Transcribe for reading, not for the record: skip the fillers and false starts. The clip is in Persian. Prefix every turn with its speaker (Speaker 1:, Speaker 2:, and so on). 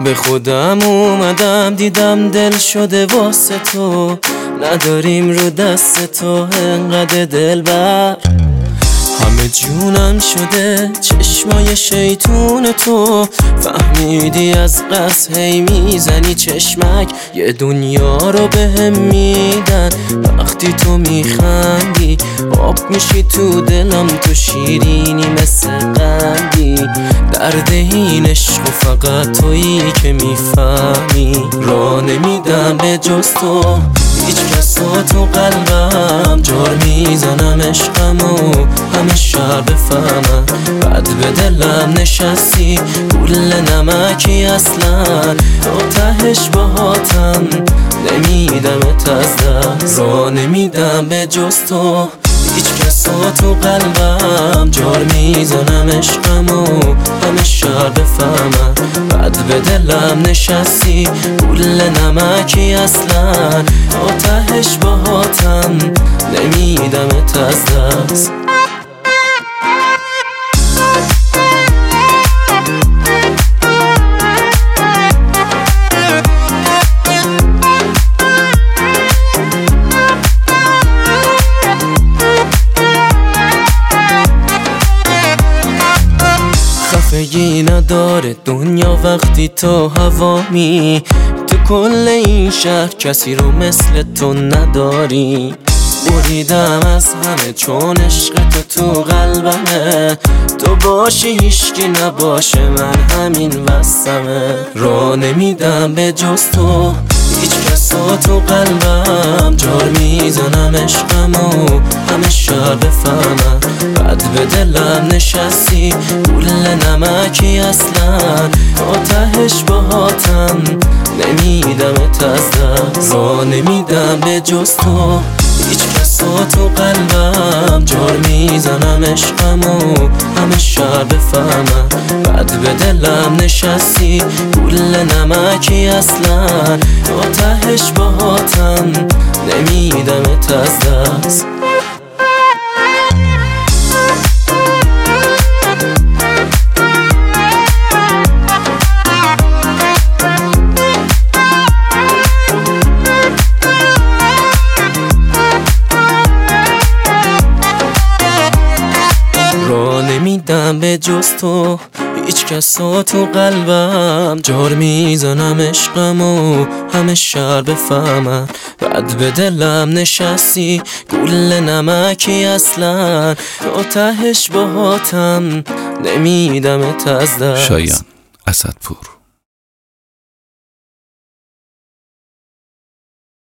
Speaker 1: به خودم اومدم دیدم دل شده واسه تو، نداریم رو دست تو انقدر دلبر. همه جونم شده چشمای شیطون تو، فهمیدی از قصد هی میزنی چشمک، یه دنیا رو بهم میدن وقتی تو میخندی، آب میشی تو دلم تو شیرینی مثل قندی، درد این عشق و فقط تویی که میفهمی، راه نمیدم به جز تو هیچ کس تو قلبم، جار میزنم عشقمو همه شهر بفهمم، بعد به دلم نشستی گل نمکی اصلا، تو تهش باهاتم نمیدمت از دست، راه نمیدم به جز تو هیچ کس تو قلبم، جار میزنم عشقمو همه شهر بفهمم، بعد به دلم نشستی گل نمکی اصلا، تو تهش باهاتم نمیدمت از دست. خفگی نداره دنیا وقتی تو هوامی، تو کل این شهر کسی رو مثل تو نداری، بریدم از همه چون عشق تو قلبمه، تو باشی هیچکی نباشه من همین وسمه، راه نمیدم به جز تو هیچ کس تو قلبم، جار میزنم عشقمو همه شهر بفهمم، بعد به دلم نشستی گل نمکی اصلا، تو تهش باهاتم نمیدمت از دست، راه نمیدم به جز تو هیچ کس تو قلبم، جار میزنم عشقمو همه شهر بفهمم، بعد به دلم نشستی گل نمکی اصلا، تو تهش باهاتم نمیدمت از دست. نمیدم به جز تو هیچ کس تو قلبم، جار میزنم عشقمو همه شهر بفهمم، بعد به دلم نشستی گل نمکی اصلا، تو تهش باهاتم نمیدمت از دست.
Speaker 2: شایان اسدپور.